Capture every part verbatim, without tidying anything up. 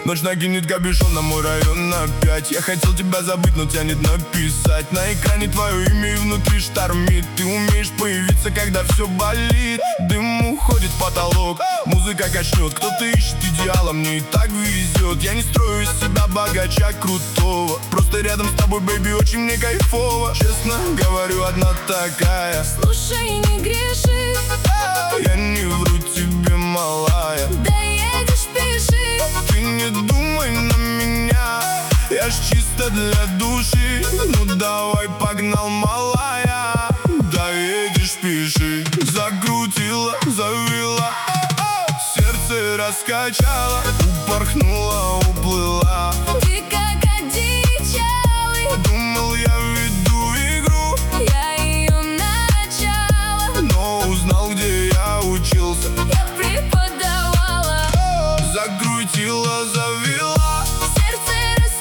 Ночь накинет капюшон на мой район опять. Я хотел тебя забыть, но тянет написать. На экране твое имя и внутри штормит. Ты умеешь появиться, когда все болит. Дым уходит в потолок, музыка качнет. Кто-то ищет идеала, мне и так везет. Я не строю из себя богача крутого, просто рядом с тобой, бэйби, очень мне кайфово. Честно говорю, одна такая. Слушай, не греши, Я не вру тебе, малая. доедешь, пиши. Ты не думай на меня, я ж чисто для души. Ну давай, погнал, малая. Доедешь, пиши. Закрутила, завела, сердце раскачала, упорхнула, уплыла. Ты как одичалый, Думал, я веду игру, я ее начала, но узнал, где я учился. я преподавала. Закрутила, завела, Сердце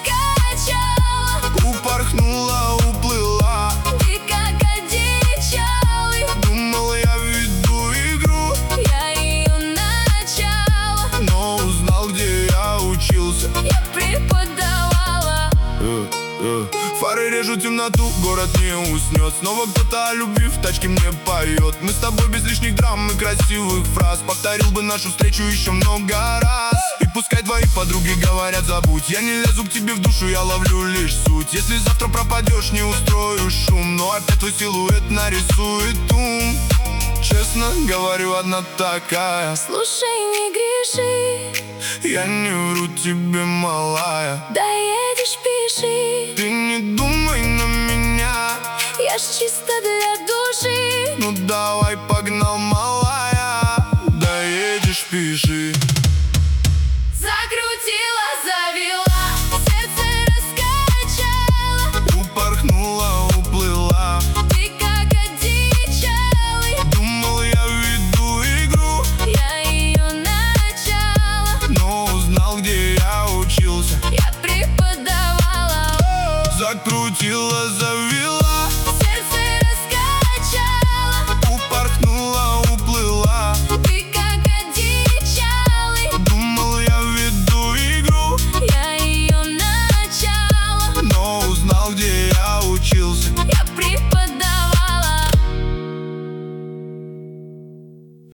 раскачала, упорхнула, уплыла. ты как одичалый, Думал, я веду игру, я ее начала, но узнал, где я учился. я преподавала. Э, э. Фары режут темноту, город не уснет. Снова кто-то о любви в тачке мне поет. Мы с тобой без лишних драм и красивых фраз. Повторил бы нашу встречу еще много раз. И пускай твои подруги говорят забудь, я не лезу к тебе в душу, я ловлю лишь суть. Если завтра пропадешь, не устрою шум, но опять твой силуэт нарисует ум. Честно говорю, одна такая. Слушай, не греши, Я не вру тебе, малая. доедешь, пиши. Ты не думай на меня, Я ж чисто для души. ну давай, погнал, малая. Доедешь, пиши. Закрутила, завела, сердце раскачала, Упорхнула, уплыла. ты как одичалый, Думал, я веду игру, я ее начала, но узнал, где я учился. я преподавала. Закрутила, завела,